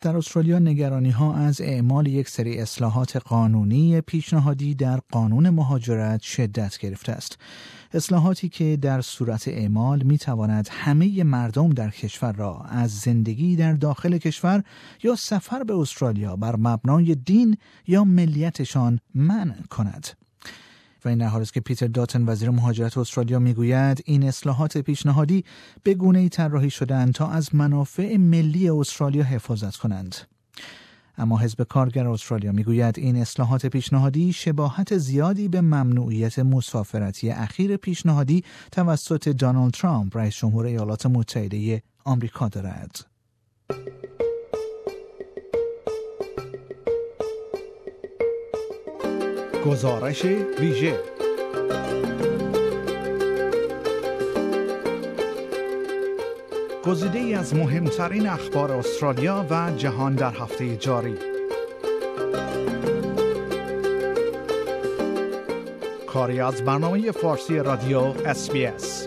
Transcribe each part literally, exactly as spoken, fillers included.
در استرالیا نگرانی‌ها از اعمال یک سری اصلاحات قانونی پیشنهادی در قانون مهاجرت شدت گرفته است. اصلاحاتی که در صورت اعمال می‌تواند همه مردم در کشور را از زندگی در داخل کشور یا سفر به استرالیا بر مبنای دین یا ملیتشان منع کند. و این در حالی است که پیتر داتن وزیر مهاجرت استرالیا میگوید این اصلاحات پیشنهادی به گونه‌ای طراحی شده‌اند تا از منافع ملی استرالیا حفاظت کنند. اما حزب کارگر استرالیا میگوید این اصلاحات پیشنهادی شباهت زیادی به ممنوعیت مسافرتی اخیر پیشنهادی توسط دونالد ترامپ رئیس جمهور ایالات متحده آمریکا دارد. گزارش ویژه گزیده‌ای از مهمترین اخبار استرالیا و جهان در هفته جاری. کاری از برنامه فارسی رادیو اس بی اس.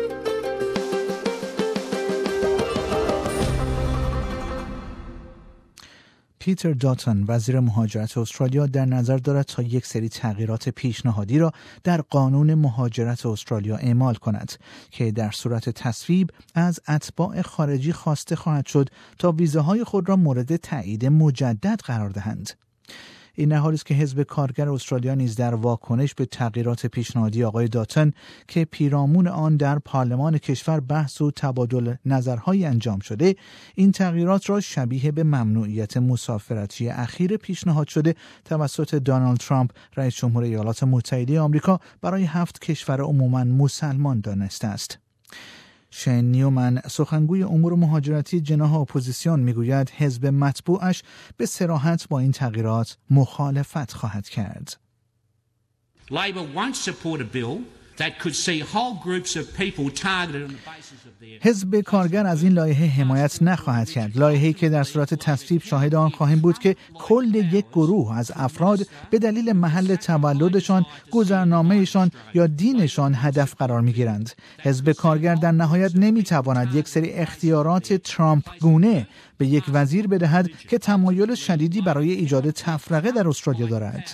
پیتر داتن وزیر مهاجرت استرالیا در نظر دارد تا یک سری تغییرات پیشنهادی را در قانون مهاجرت استرالیا اعمال کند که در صورت تصویب از اتباع خارجی خواسته خواهد شد تا ویزاهای خود را مورد تایید مجدد قرار دهند. این در حالی است که حزب کارگر استرالیا نیز در واکنش به تغییرات پیشنهادی آقای داتن که پیرامون آن در پارلمان کشور بحث و تبادل نظرهای انجام شده، این تغییرات را شبیه به ممنوعیت مسافرتی اخیر پیشنهاد شده توسط دونالد ترامپ رئیس جمهور ایالات متحده آمریکا برای هفت کشور عموماً مسلمان دانسته است. شین نیومن سخنگوی امور مهاجرتی جناح اپوزیسیون میگوید حزب مطبوعش به صراحت با این تغییرات مخالفت خواهد کرد. Labor won't support a bill that could see whole groups of people targeted on the basis of their حزب کارگر از این لایحه حمایت نخواهد کرد. لایحه‌ای که در صورت تصویب شاهد آن خواهیم بود که کل یک گروه از افراد به دلیل محل تولدشان، گذرنامه‌شان یا دینشان هدف قرار می‌گیرند. حزب کارگر در نهایت نمی‌تواند یک سری اختیارات ترامپ گونه به یک وزیر بدهد که تمایل شدیدی برای ایجاد تفرقه در استرالیا دارد.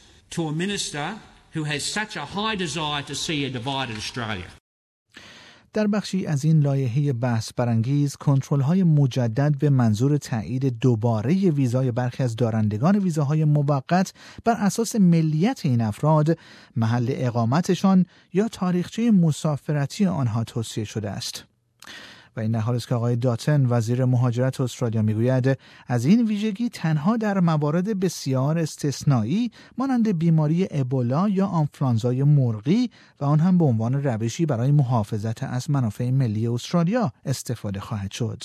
who has such a high desire to see a divided Australia. در بخشی از این لایحه بحث برانگیز کنترل‌های مجدد به منظور تایید دوباره ویزای برخی از دارندگان ویزاهای موقت بر اساس ملیت این افراد، محل اقامتشان یا تاریخچه مسافرتی آنها توصیه شده است. و این در حالی است که آقای داتن وزیر مهاجرت استرالیا میگوید از این ویژگی تنها در موارد بسیار استثنایی مانند بیماری ابولا یا آنفلانزای مرغی و آن هم به عنوان روشی برای محافظت از منافع ملی استرالیا استفاده خواهد شد.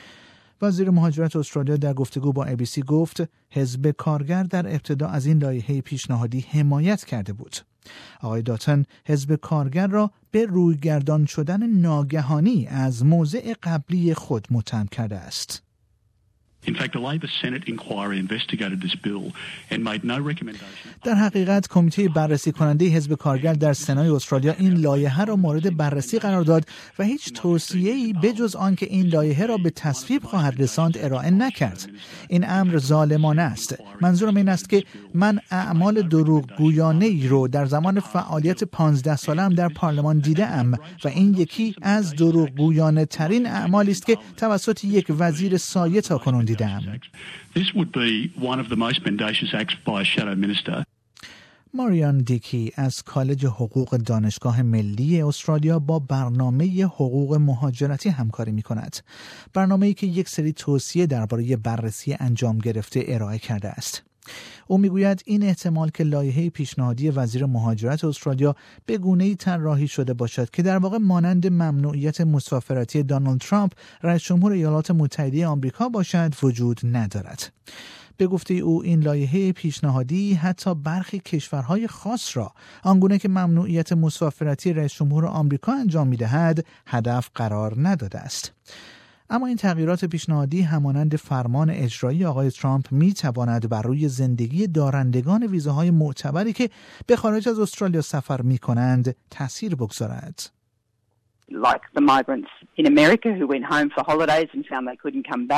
وزیر مهاجرت استرالیا در گفتگو با ای بی سی گفت حزب کارگر در ابتدا از این لایحه پیشنهادی حمایت کرده بود. آقای داتن حزب کارگر را به رویگردان شدن ناگهانی از موضع قبلی خود متهم کرده است. In fact, the Labor Senate inquiry investigated this bill and made no recommendation. در حقیقت کمیته بررسی کننده حزب کارگر در سنای استرالیا این لایحه را مورد بررسی قرار داد و هیچ توصیه‌ای بجز آنکه این لایحه را به تصویب خواهد رساند ارائه نکرد. این امر ظالمانه است. منظورم این است که من اعمال دروغگویانه‌ای رو در زمان فعالیت پانزده ساله‌ام در پارلمان دیده‌ام و این یکی از دروغگویانه ترین اعمالی است که توسط یک وزیر سایه تاکنون دیدم. This would be one of the most mendacious acts by a shadow minister. ماریان دیکی از کالج حقوق دانشگاه ملی استرالیا با برنامه حقوق مهاجرتی همکاری می کند. برنامه‌ای که یک سری توصیه درباره بررسی انجام گرفته ارائه کرده است. او میگوید این احتمال که لایحه پیشنهادی وزیر مهاجرت استرالیا به گونه‌ای طراحی شده باشد که در واقع مانند ممنوعیت مسافرتی دونالد ترامپ رئیس جمهور ایالات متحده آمریکا باشد وجود ندارد. به گفته او این لایحه پیشنهادی حتی برخی کشورهای خاص را آنگونه که ممنوعیت مسافرتی رئیس جمهور آمریکا انجام می‌دهد هدف قرار نداده است. اما این تغییرات پیشنهادی همانند فرمان اجرایی آقای ترامپ می تواند بر روی زندگی دارندگان ویزاهای معتبری که به خارج از استرالیا سفر می کنند تأثیر بگذارد. Like the migrants in America who went home for holidays and found they couldn't come back.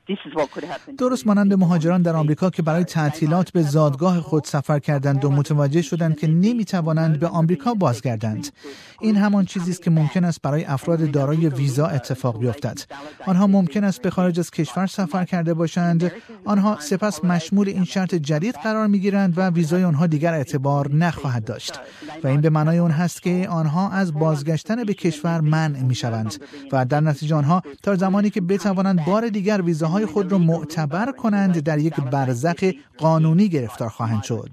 درست مانند مهاجران در آمریکا که برای تعطیلات به زادگاه خود سفر کردند و متوجه شدند که نمیتوانند به آمریکا بازگردند. این همان چیزی است که ممکن است برای افراد دارای ویزا اتفاق بیفتد. آنها ممکن است به خارج از کشور سفر کرده باشند، آنها سپس مشمول این شرط جدید قرار میگیرند و ویزای آنها دیگر اعتبار نخواهد داشت و این به معنای اون هست که آنها از بازگشتن به کشور منع میشوند و در نتیجه آنها تا زمانی که بتوانند بار دیگر ویزاهای خود را معتبر کنند در یک برزخ قانونی گرفتار خواهند شد.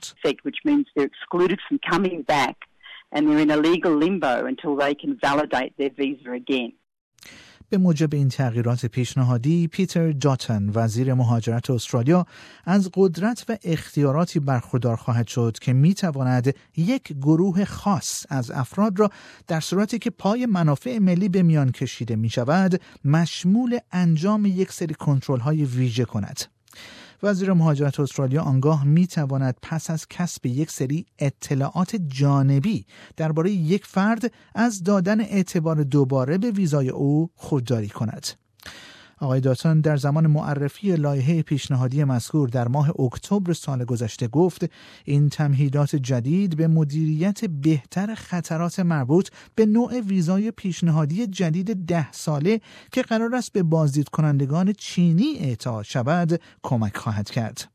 به موجب این تغییرات پیشنهادی، پیتر داتن، وزیر مهاجرت استرالیا، از قدرت و اختیاراتی برخوردار خواهد شد که میتواند یک گروه خاص از افراد را در صورتی که پای منافع ملی به میان کشیده می شود، مشمول انجام یک سری کنترل‌های ویژه کند. وزیر مهاجرت استرالیا آنگاه می تواند پس از کسب یک سری اطلاعات جانبی درباره یک فرد از دادن اعتبار دوباره به ویزای او خودداری کند. آقای داتون در زمان معرفی لایحه پیشنهادی مذکور در ماه اکتبر سال گذشته گفت این تمهیدات جدید به مدیریت بهتر خطرات مربوط به نوع ویزای پیشنهادی جدید ده ساله که قرار است به بازدید کنندگان چینی اعطا شود کمک خواهد کرد.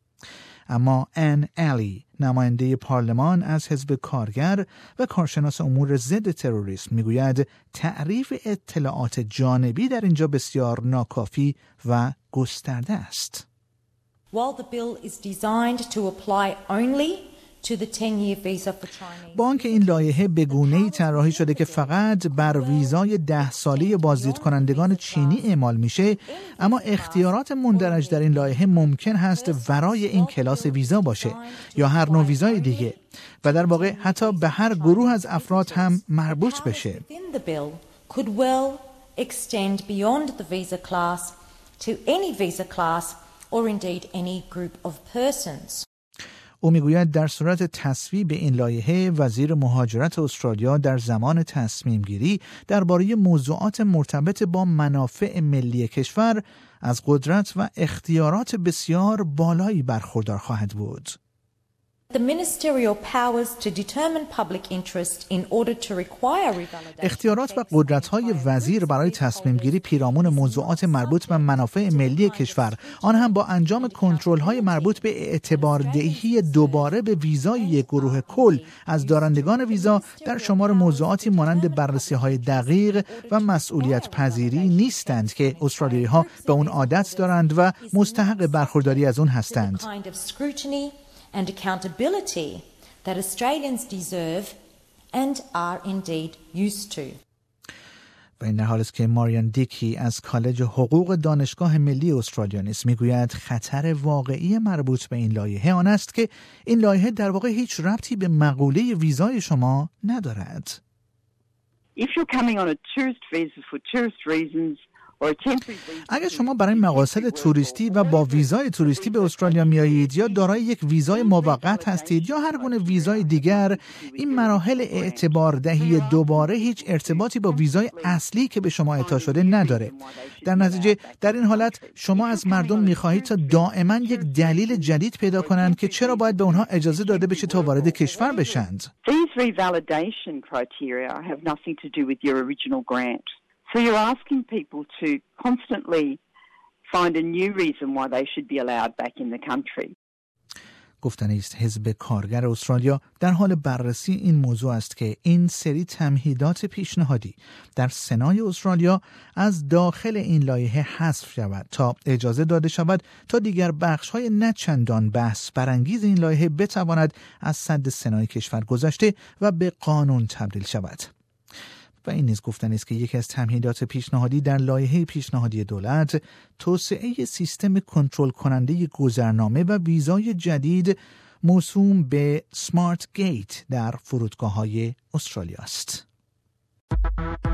اما ان الی، نماینده پارلمان از حزب کارگر و کارشناس امور ضد تروریسم، میگوید تعریف اطلاعات جانبی در اینجا بسیار ناکافی و گسترده است. While the bill is designed to apply only to the ten-year visa for Chinese. با آنکه این لایحه به گونه‌ای طراحی شده که فقط بر ویزای ده ساله بازدید کنندگان چینی اعمال میشه، اما اختیارات مندرج در این لایحه ممکن هست ورای این کلاس ویزا باشه یا هر نوع ویزای دیگه و در واقع حتی به هر گروه از افراد هم مربوط بشه. The bill could well extend beyond the visa class to any visa class or indeed any group of persons. او میگوید در صورت تصویب این لایحه، وزیر مهاجرت استرالیا در زمان تصمیم گیری درباره موضوعات مرتبط با منافع ملی کشور از قدرت و اختیارات بسیار بالایی برخوردار خواهد بود. The ministerial powers to determine public interest in order to require revalidation. اختیارات و قدرت‌های وزیر برای تصمیم گیری پیرامون موضوعات مربوط به منافع ملی کشور، آن هم با انجام کنترل‌های مربوط به اعتباردهی دوباره به ویزای یک گروه کل از دارندگان ویزا، در شمار موضوعاتی مانند بررسی‌های دقیق و مسئولیت پذیری نیستند که استرالیایی‌ها به اون عادت دارند و مستحق برخورداری از اون هستند. and accountability that Australians deserve and are indeed used to. و این در حالی است که ماریان دیکی از کالج حقوق دانشگاه ملی استرالیا نیز میگوید خطر واقعی مربوط به این لایحه آن است که این لایحه در واقع هیچ ربطی به مقوله ویزای شما ندارد. If you're coming on a tourist visa for tourist reasons, اگر شما برای مقاصد توریستی و با ویزای توریستی به استرالیا میایید یا دارای یک ویزای موقت هستید یا هر گونه ویزای دیگر، این مراحل اعتباردهی دوباره هیچ ارتباطی با ویزای اصلی که به شما اعطا شده نداره. در نتیجه در این حالت شما از مردم میخواهید تا دائما یک دلیل جدید پیدا کنند که چرا باید به اونها اجازه داده بشه تا وارد کشور بشند. These revalidation criteria have nothing to do with your original grant. So you're asking people to constantly find a new reason why they should be allowed back in the country. گفتنی است حزب کارگر استرالیا در حال بررسی این موضوع است که این سری تمهیدات پیشنهادی در سنای استرالیا از داخل این لایحه حذف شود تا اجازه داده شود تا دیگر بخش‌های نه چندان بحث برانگیز این لایحه بتواند از سد سنای کشور گذشته و به قانون تبدیل شود. و این نیز گفتنی است که یکی از تمهیدات پیشنهادی در لایحه پیشنهادی دولت توسعه سیستم کنترل کننده گذرنامه و ویزای جدید موسوم به سمارت گیت در فرودگاه‌های استرالیا است.